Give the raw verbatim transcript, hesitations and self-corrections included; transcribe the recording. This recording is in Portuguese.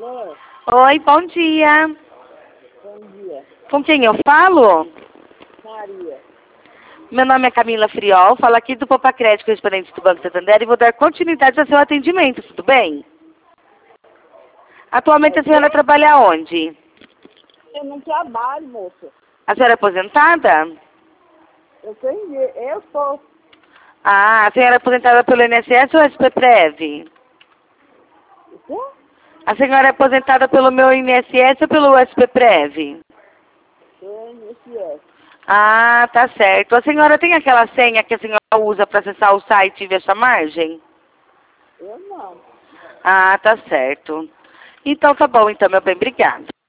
Alô? Oi, bom dia. Bom dia. Com quem eu falo? Maria. Meu nome é Camila Friol, falo aqui do Popa Crédito, correspondente do Banco Santander, e vou dar continuidade ao seu atendimento, tudo bem? Atualmente a senhora trabalha onde? Eu não trabalho, moça. A senhora é aposentada? Eu tenho, eu sou. Ah, a senhora é aposentada pelo I N S S ou S P Prev? O quê? A senhora é aposentada pelo meu I N S S ou pelo S P Prev? Tenho esse é. Ah, tá certo. A senhora tem aquela senha que a senhora usa para acessar o site e ver sua margem? Eu não. Ah, tá certo. Então tá bom, então, meu bem, obrigada.